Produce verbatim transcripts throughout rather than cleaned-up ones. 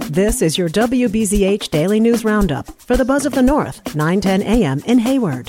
This is your W B Z H Daily News Roundup for the Buzz of the North, nine ten a.m. in Hayward.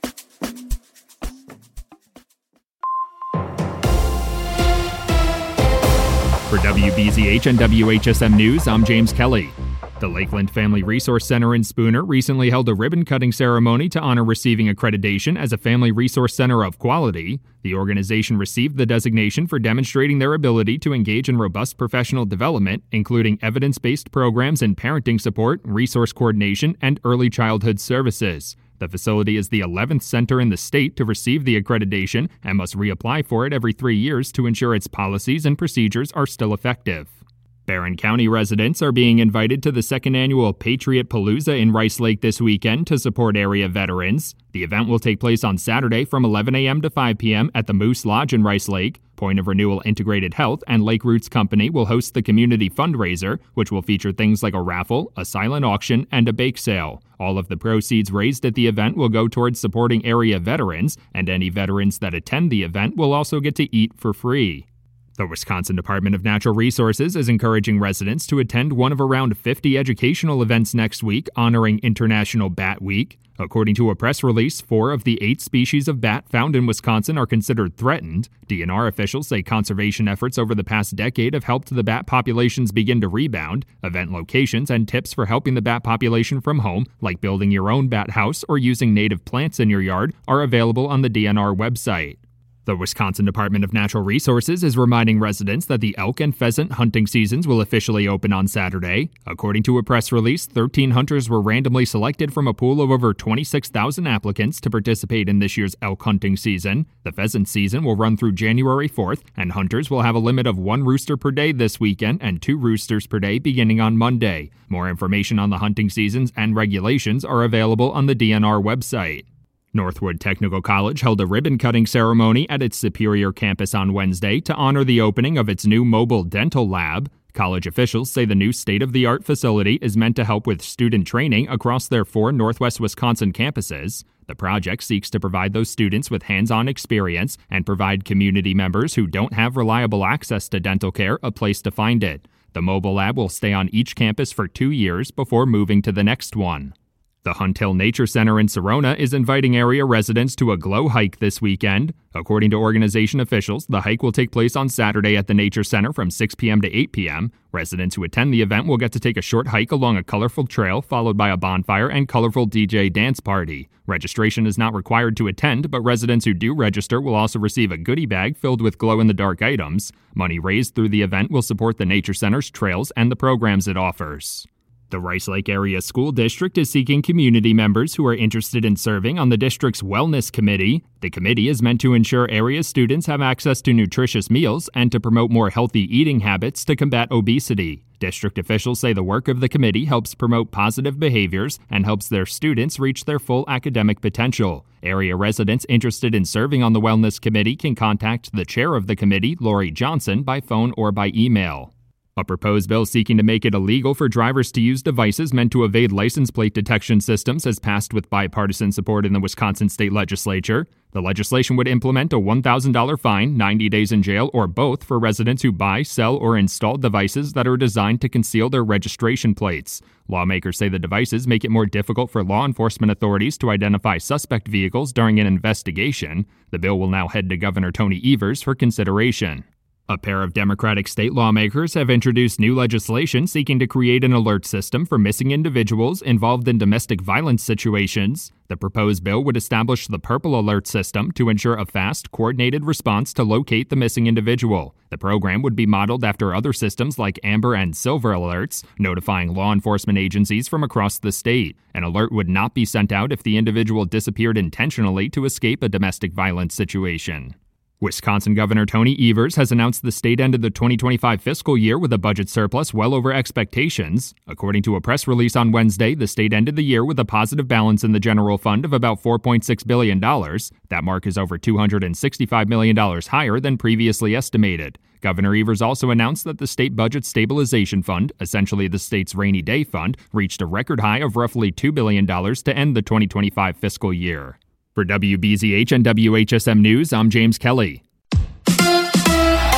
For W B Z H and W H S M News, I'm James Kelly. The Lakeland Family Resource Center in Spooner recently held a ribbon-cutting ceremony to honor receiving accreditation as a Family Resource Center of Quality. The organization received the designation for demonstrating their ability to engage in robust professional development, including evidence-based programs in parenting support, resource coordination, and early childhood services. The facility is the eleventh center in the state to receive the accreditation and must reapply for it every three years to ensure its policies and procedures are still effective. Barron County residents are being invited to the second annual Patriot Palooza in Rice Lake this weekend to support area veterans. The event will take place on Saturday from eleven a.m. to five p.m. at the Moose Lodge in Rice Lake. Point of Renewal Integrated Health and Lake Roots Company will host the community fundraiser, which will feature things like a raffle, a silent auction, and a bake sale. All of the proceeds raised at the event will go towards supporting area veterans, and any veterans that attend the event will also get to eat for free. The Wisconsin Department of Natural Resources is encouraging residents to attend one of around fifty educational events next week honoring International Bat Week. According to a press release, four of the eight species of bat found in Wisconsin are considered threatened. D N R officials say conservation efforts over the past decade have helped the bat populations begin to rebound. Event locations and tips for helping the bat population from home, like building your own bat house or using native plants in your yard, are available on the D N R website. The Wisconsin Department of Natural Resources is reminding residents that the elk and pheasant hunting seasons will officially open on Saturday. According to a press release, thirteen hunters were randomly selected from a pool of over twenty-six thousand applicants to participate in this year's elk hunting season. The pheasant season will run through January fourth, and hunters will have a limit of one rooster per day this weekend and two roosters per day beginning on Monday. More information on the hunting seasons and regulations are available on the D N R website. Northwood Technical College held a ribbon-cutting ceremony at its Superior campus on Wednesday to honor the opening of its new mobile dental lab. College officials say the new state-of-the-art facility is meant to help with student training across their four Northwest Wisconsin campuses. The project seeks to provide those students with hands-on experience and provide community members who don't have reliable access to dental care a place to find it. The mobile lab will stay on each campus for two years before moving to the next one. The Hunt Hill Nature Center in Serona is inviting area residents to a glow hike this weekend. According to organization officials, the hike will take place on Saturday at the Nature Center from six p.m. to eight p.m. Residents who attend the event will get to take a short hike along a colorful trail followed by a bonfire and colorful D J dance party. Registration is not required to attend, but residents who do register will also receive a goodie bag filled with glow-in-the-dark items. Money raised through the event will support the Nature Center's trails and the programs it offers. The Rice Lake Area School District is seeking community members who are interested in serving on the district's Wellness Committee. The committee is meant to ensure area students have access to nutritious meals and to promote more healthy eating habits to combat obesity. District officials say the work of the committee helps promote positive behaviors and helps their students reach their full academic potential. Area residents interested in serving on the Wellness Committee can contact the chair of the committee, Lori Johnson, by phone or by email. A proposed bill seeking to make it illegal for drivers to use devices meant to evade license plate detection systems has passed with bipartisan support in the Wisconsin state legislature. The legislation would implement a one thousand dollars fine, ninety days in jail, or both for residents who buy, sell, or install devices that are designed to conceal their registration plates. Lawmakers say the devices make it more difficult for law enforcement authorities to identify suspect vehicles during an investigation. The bill will now head to Governor Tony Evers for consideration. A pair of Democratic state lawmakers have introduced new legislation seeking to create an alert system for missing individuals involved in domestic violence situations. The proposed bill would establish the Purple Alert system to ensure a fast, coordinated response to locate the missing individual. The program would be modeled after other systems like Amber and Silver Alerts, notifying law enforcement agencies from across the state. An alert would not be sent out if the individual disappeared intentionally to escape a domestic violence situation. Wisconsin Governor Tony Evers has announced the state ended the twenty twenty-five fiscal year with a budget surplus well over expectations. According to a press release on Wednesday, the state ended the year with a positive balance in the general fund of about four point six billion dollars. That mark is over two hundred sixty-five million dollars higher than previously estimated. Governor Evers also announced that the State Budget Stabilization Fund, essentially the state's rainy day fund, reached a record high of roughly two billion dollars to end the twenty twenty-five fiscal year. For W B Z H and W H S M News, I'm James Kelly.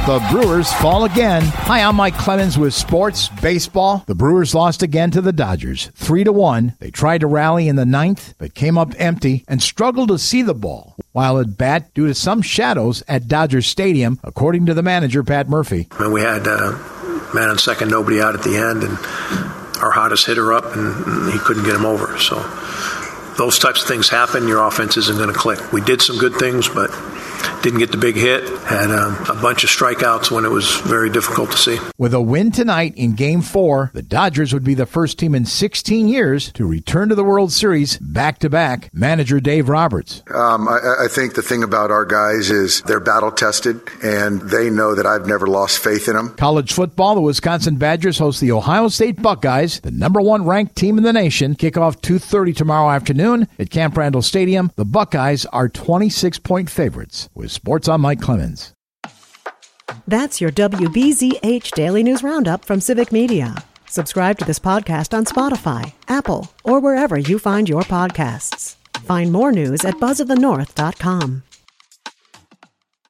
The Brewers fall again. Hi, I'm Mike Clemens with Sports Baseball. The Brewers lost again to the Dodgers, three to one. They tried to rally in the ninth, but came up empty and struggled to see the ball while at bat due to some shadows at Dodger Stadium, according to the manager, Pat Murphy. And we had uh, man on second, nobody out at the end, and our hottest hitter up, and, and he couldn't get him over. So those types of things happen. Your offense isn't going to click. We did some good things, but didn't get the big hit. Had um, a bunch of strikeouts when it was very difficult to see. With a win tonight in Game four, the Dodgers would be the first team in sixteen years to return to the World Series back-to-back. Manager Dave Roberts. Um, I, I think the thing about our guys is they're battle-tested, and they know that I've never lost faith in them. College football, the Wisconsin Badgers host the Ohio State Buckeyes, the number one ranked team in the nation. Kickoff two thirty tomorrow afternoon at Camp Randall Stadium. The Buckeyes are twenty-six point favorites. With Sports, I'm Mike Clemens. That's your W B Z H Daily News Roundup from Civic Media. Subscribe to this podcast on Spotify, Apple, or wherever you find your podcasts. Find more news at buzz of the north dot com.